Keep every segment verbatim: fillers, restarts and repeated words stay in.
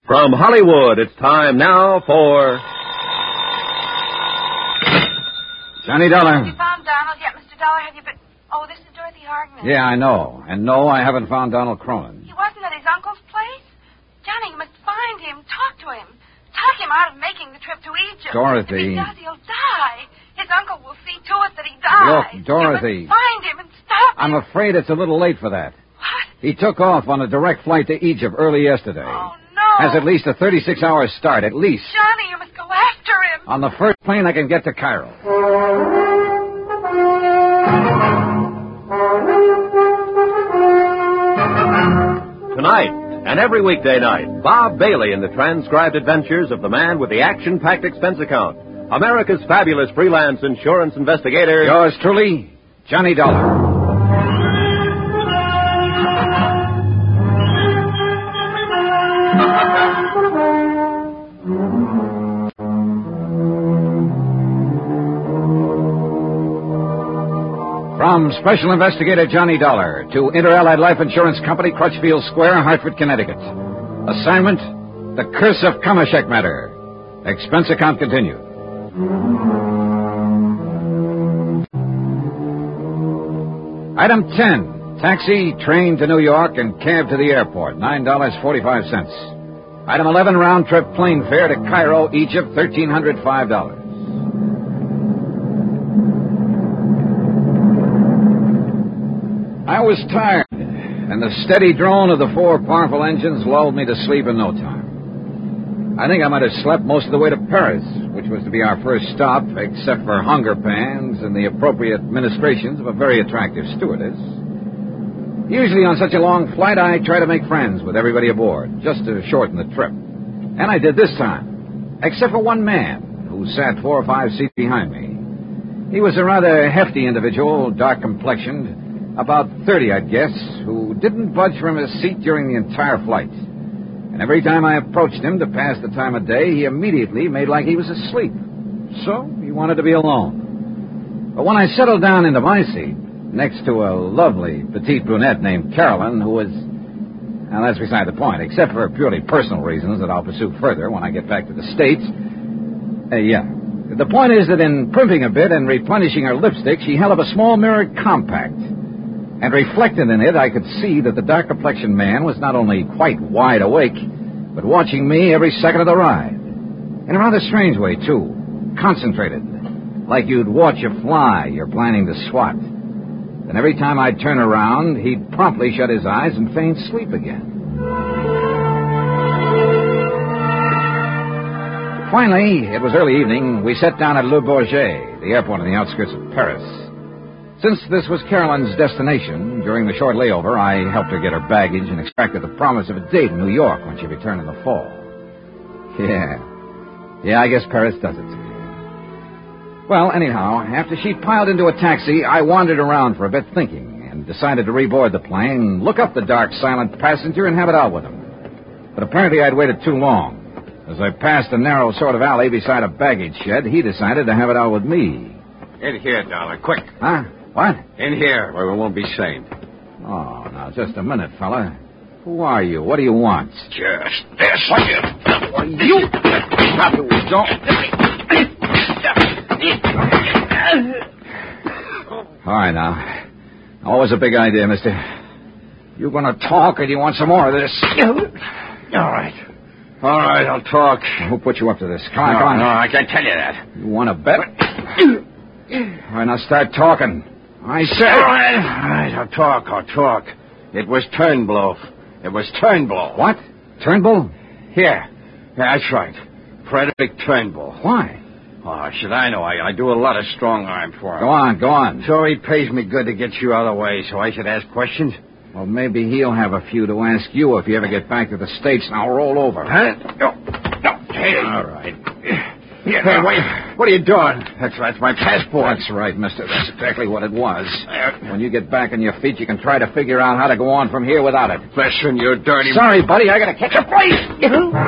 From Hollywood, it's time now for... Johnny Dollar. Have you found Donald yet, Mister Dollar? Have you been... Oh, this is Dorothy Hardman. Yeah, I know. And no, I haven't found Donald Cronin. He wasn't at his uncle's place? Johnny, you must find him. Talk to him. Talk him out of making the trip to Egypt. Dorothy. If he does, he'll die. His uncle will see to it that he dies. Look, Dorothy. You must find him and stop him. I'm afraid it's a little late for that. What? He took off on a direct flight to Egypt early yesterday. Oh, no. Has at least a thirty-six hour start, at least. Johnny, you must go after him. On the first plane I can get to Cairo. Tonight, and every weekday night, Bob Bailey in the transcribed adventures of the man with the action-packed expense account. America's fabulous freelance insurance investigator. Yours truly, Johnny Dollar. From Special Investigator Johnny Dollar to Inter-Allied Life Insurance Company, Crutchfield Square, Hartford, Connecticut. Assignment, The Curse of Kamashek Matter. Expense account continued. Item ten, taxi, train to New York, and cab to the airport, nine dollars and forty-five cents. Item eleven, round-trip plane fare to Cairo, Egypt, one thousand three hundred five dollars. I was tired, and the steady drone of the four powerful engines lulled me to sleep in no time. I think I might have slept most of the way to Paris, which was to be our first stop, except for hunger pangs and the appropriate ministrations of a very attractive stewardess. Usually on such a long flight, I try to make friends with everybody aboard, just to shorten the trip. And I did this time, except for one man who sat four or five seats behind me. He was a rather hefty individual, dark-complexioned, about thirty, I'd guess, who didn't budge from his seat during the entire flight. And every time I approached him to pass the time of day, he immediately made like he was asleep. So he wanted to be alone. But when I settled down into my seat, next to a lovely petite brunette named Carolyn, who was... Now, that's beside the point, except for purely personal reasons that I'll pursue further when I get back to the States. Uh, yeah. The point is that in primping a bit and replenishing her lipstick, she held up a small mirrored compact. And reflected in it, I could see that the dark-complexioned man was not only quite wide awake, but watching me every second of the ride. In a rather strange way, too. Concentrated. Like you'd watch a fly you're planning to swat. And every time I'd turn around, he'd promptly shut his eyes and feign sleep again. Finally, it was early evening, we sat down at Le Bourget, the airport on the outskirts of Paris. Since this was Carolyn's destination, during the short layover, I helped her get her baggage and extracted the promise of a date in New York when she returned in the fall. Yeah. Yeah, I guess Paris does it to you. Well, anyhow, after she piled into a taxi, I wandered around for a bit thinking and decided to reboard the plane, look up the dark, silent passenger, and have it out with him. But apparently I'd waited too long. As I passed a narrow sort of alley beside a baggage shed, he decided to have it out with me. In here, Dollar, quick. Huh? What? In here, where we won't be seen. Oh, now, just a minute, fella. Who are you? What do you want? Just this. What you... Well, you... Don't... All right, now. Always a big idea, mister. You going to talk, or do you want some more of this? All right. All right, I'll talk. Who put you up to this? Come on, no, come on. No, I can't tell you that. You want to bet? All right, now start talking. I said... All right, all right, I'll talk, I'll talk. It was Turnbull. It was Turnbull. What? Turnbull? Yeah, yeah, that's right. Frederick Turnbull. Why? Oh, should I know? I, I do a lot of strong arm for him. Go on, go on. So he pays me good to get you out of the way, so I should ask questions? Well, maybe he'll have a few to ask you if you ever get back to the States. Now roll over. Huh? No, no. Hey. All right. Yeah, hey, wait. What are you doing? That's that's my passport. That's right, mister. That's exactly what it was. When you get back on your feet, you can try to figure out how to go on from here without it. Listen, you dirty... Sorry, buddy. I gotta catch a flight.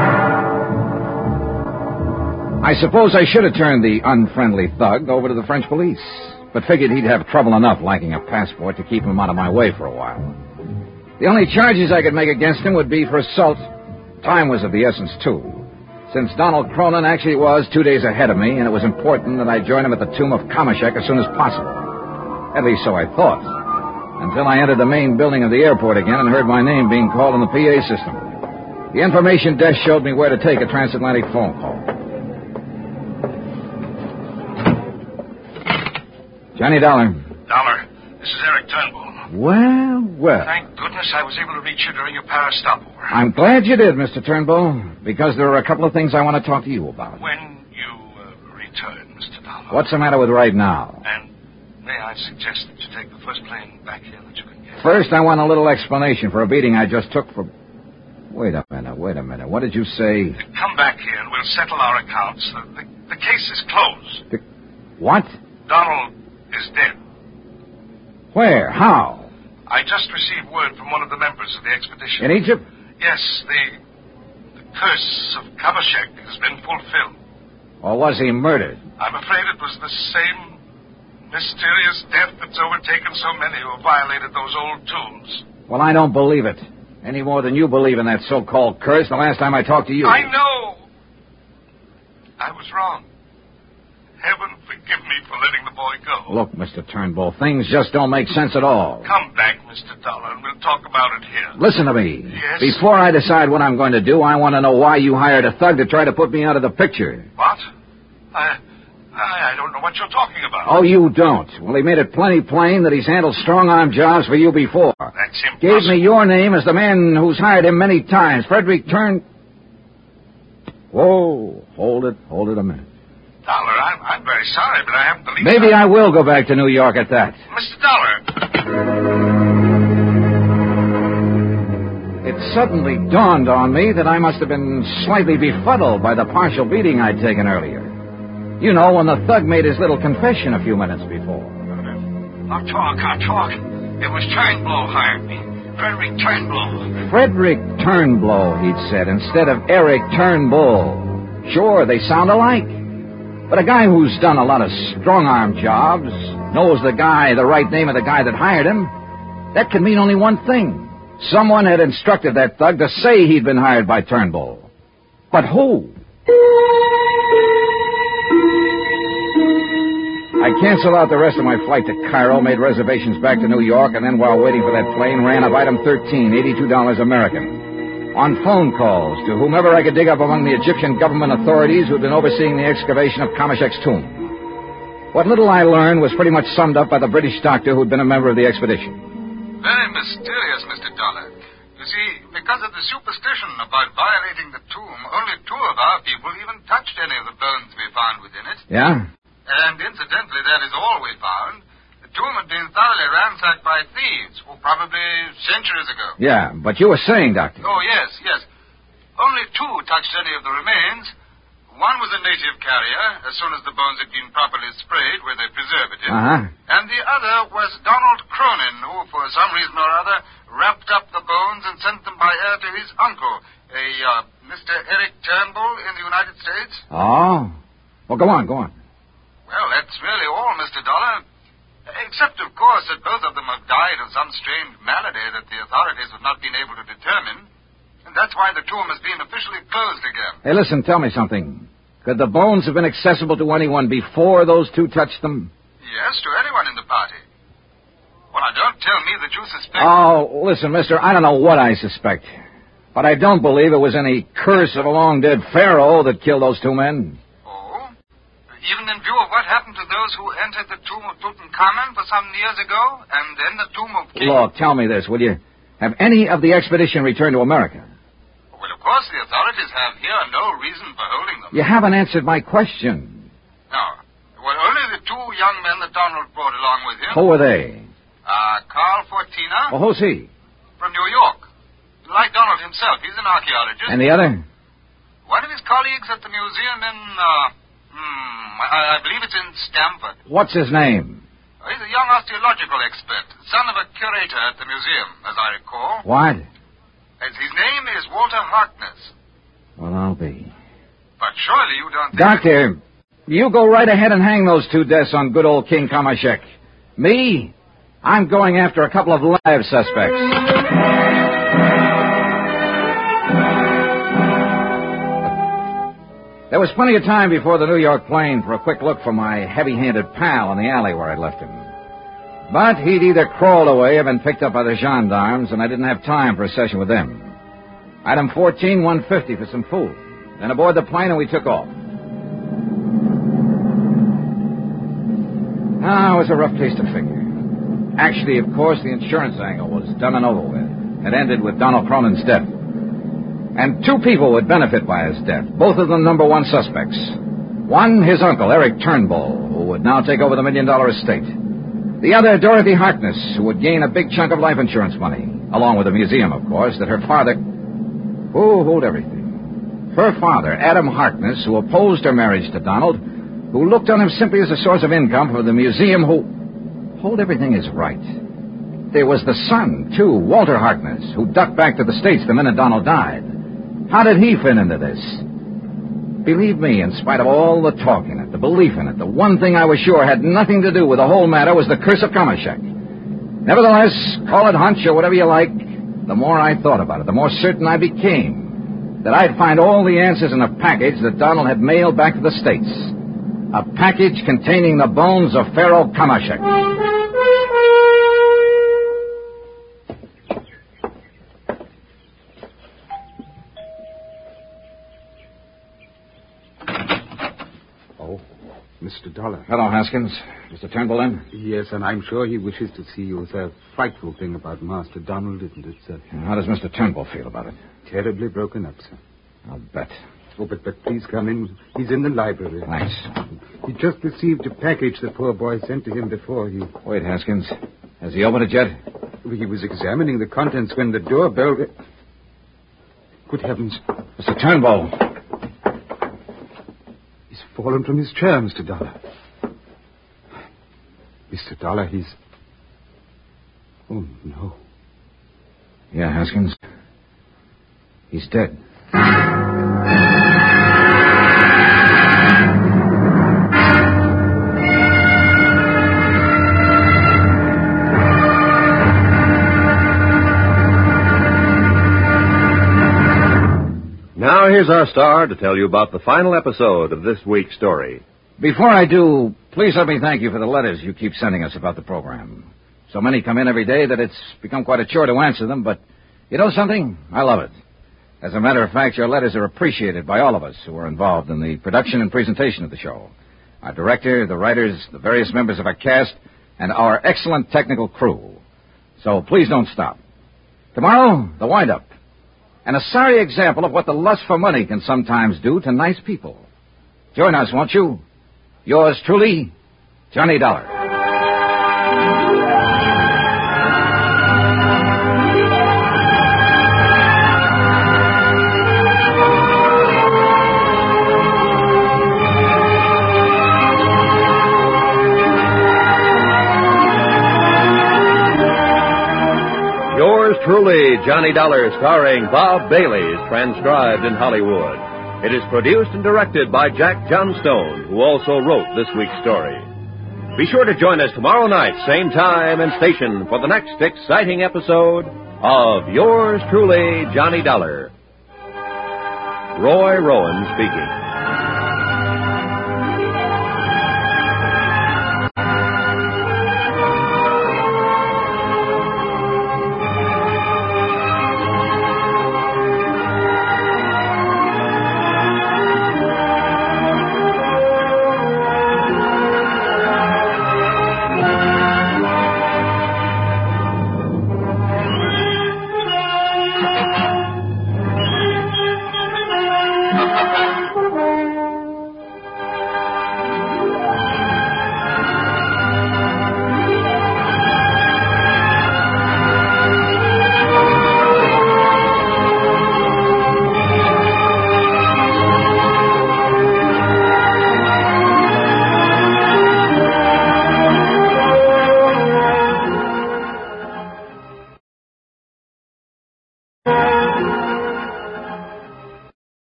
I suppose I should have turned the unfriendly thug over to the French police, but figured he'd have trouble enough lacking a passport to keep him out of my way for a while. The only charges I could make against him would be for assault, Time was of the essence, too. Since Donald Cronin actually was two days ahead of me, and it was important that I join him at the tomb of Kamashek as soon as possible. At least so I thought. Until I entered the main building of the airport again and heard my name being called on the P A system. The information desk showed me where to take a transatlantic phone call. Johnny Dollar. Dollar, this is Eric Turnbull. Well, well. Thank goodness I was able to reach you during your Paris stopover. I'm glad you did, Mister Turnbull, because there are a couple of things I want to talk to you about. When you uh, return, Mister Dollar. What's the matter with right now? And may I suggest that you take the first plane back here that you can get? First, I want a little explanation for a beating I just took for... Wait a minute, wait a minute. What did you say? Come back here and we'll settle our accounts. The, the, the case is closed. The... What? Donald is dead. Where? How? I just received word from one of the members of the expedition. In Egypt? Yes, the, the curse of Kamashek has been fulfilled. Or was he murdered? I'm afraid it was the same mysterious death that's overtaken so many who have violated those old tombs. Well, I don't believe it. Any more than you believe in that so-called curse the last time I talked to you. I know. I was wrong. Heaven forgive me for letting the boy go. Look, Mister Turnbull, things just don't make sense at all. Come back, Mister Dollar, and we'll talk about it here. Listen to me. Yes? Before I decide what I'm going to do, I want to know why you hired a thug to try to put me out of the picture. What? I, I, I don't know what you're talking about. Oh, you don't? Well, he made it plenty plain that he's handled strong-arm jobs for you before. That's impossible. Gave me your name as the man who's hired him many times. Frederick Turn... Whoa, hold it, hold it a minute. Dollar, I'm, I'm very sorry, but I haven't the least... Maybe I will go back to New York at that. Mister Dollar. It suddenly dawned on me that I must have been slightly befuddled by the partial beating I'd taken earlier. You know, when the thug made his little confession a few minutes before. I'll talk, I'll talk. It was Turnbull hired me. Frederick Turnbull. Frederick Turnbull, he'd said, instead of Eric Turnbull. Sure, they sound alike. But a guy who's done a lot of strong-arm jobs, knows the guy, the right name of the guy that hired him, that can mean only one thing. Someone had instructed that thug to say he'd been hired by Turnbull. But who? I canceled out the rest of my flight to Cairo, made reservations back to New York, and then while waiting for that plane, ran up item thirteen, eighty-two dollars American. On phone calls to whomever I could dig up among the Egyptian government authorities who'd been overseeing the excavation of Kamashek's tomb. What little I learned was pretty much summed up by the British doctor who'd been a member of the expedition. Very mysterious, Mister Dollar. You see, because of the superstition about violating the tomb, only two of our people even touched any of the bones we found within it. Yeah? And incidentally, that is all we found. The tomb had been thoroughly ransacked by thieves, who probably centuries ago. Yeah, but you were saying, Doctor. Oh, yes, yes. Only two touched any of the remains. One was a native carrier, as soon as the bones had been properly sprayed where they preserve it in. Uh-huh. And the other was Donald Cronin, who, for some reason or other, wrapped up the bones and sent them by air to his uncle, a uh, Mister Eric Turnbull in the United States. Oh? Well, go on, go on. Well, that's really all, Mister Dollar. Except, of course, that both of them have died of some strange malady that the authorities have not been able to determine. And that's why the tomb has been officially closed again. Hey, listen, tell me something. Could the bones have been accessible to anyone before those two touched them? Yes, to anyone in the party. Well, now, don't tell me that you suspect... Oh, listen, mister, I don't know what I suspect. But I don't believe it was any curse of a long-dead pharaoh that killed those two men. Even in view of what happened to those who entered the tomb of Tutankhamun for some years ago, and then the tomb of King... Look, tell me this, will you? Have any of the expedition returned to America? Well, of course, the authorities have here no reason for holding them. You haven't answered my question. No. Well, only the two young men that Donald brought along with him. Who were they? Uh, Carl Fortina. Well, who's he? From New York. Like Donald himself. He's an archaeologist. And the other? One of his colleagues at the museum in, uh... Hmm, I, I believe it's in Stamford. What's his name? Uh, he's a young osteological expert, son of a curator at the museum, as I recall. What? As his name is Walter Harkness. Well, I'll be. But surely you don't think... Doctor, you go right ahead and hang those two deaths on good old King Kamashek. Me? I'm going after a couple of live suspects. There was plenty of time before the New York plane for a quick look for my heavy-handed pal in the alley where I'd left him. But he'd either crawled away or been picked up by the gendarmes, and I didn't have time for a session with them. Item fourteen, one fifty for some food. Then aboard the plane, and we took off. Ah, it was a rough case to figure. Actually, of course, the insurance angle was done and over with. It ended with Donald Cronin's death. And two people would benefit by his death, both of them number one suspects. One, his uncle, Eric Turnbull, who would now take over the million-dollar estate. The other, Dorothy Harkness, who would gain a big chunk of life insurance money, along with the museum, of course, that her father... Oh, hold everything. Her father, Adam Harkness, who opposed her marriage to Donald, who looked on him simply as a source of income for the museum, who... Hold everything is right. There was the son, too, Walter Harkness, who ducked back to the States the minute Donald died. How did he fit into this? Believe me, in spite of all the talk in it, the belief in it, the one thing I was sure had nothing to do with the whole matter was the curse of Kamashek. Nevertheless, call it hunch or whatever you like, the more I thought about it, the more certain I became that I'd find all the answers in a package that Donald had mailed back to the States. A package containing the bones of Pharaoh Kamashek. Mister Dollar. Hello, Haskins. Mister Turnbull in? Yes, and I'm sure he wishes to see you. It's a frightful thing about Master Donald, isn't it, sir? How does Mister Turnbull feel about it? Terribly broken up, sir. I'll bet. Oh, but, but please come in. He's in the library. Thanks. He just received a package the poor boy sent to him before he... Wait, Haskins. Has he opened it yet? He was examining the contents when the doorbell... Good heavens. Mister Turnbull. Fallen from his chair, Mister Dollar. Mister Dollar, he's... Oh, no. Yeah, Haskins. He's dead. Now here's our star to tell you about the final episode of this week's story. Before I do, please let me thank you for the letters you keep sending us about the program. So many come in every day that it's become quite a chore to answer them, but you know something? I love it. As a matter of fact, your letters are appreciated by all of us who are involved in the production and presentation of the show. Our director, the writers, the various members of our cast, and our excellent technical crew. So please don't stop. Tomorrow, the wind-up. And a sorry example of what the lust for money can sometimes do to nice people. Join us, won't you? Yours truly, Johnny Dollar. Yours truly, Johnny Dollar, starring Bob Bailey, is transcribed in Hollywood. It is produced and directed by Jack Johnstone, who also wrote this week's story. Be sure to join us tomorrow night, same time and station, for the next exciting episode of Yours truly, Johnny Dollar. Roy Rowan speaking.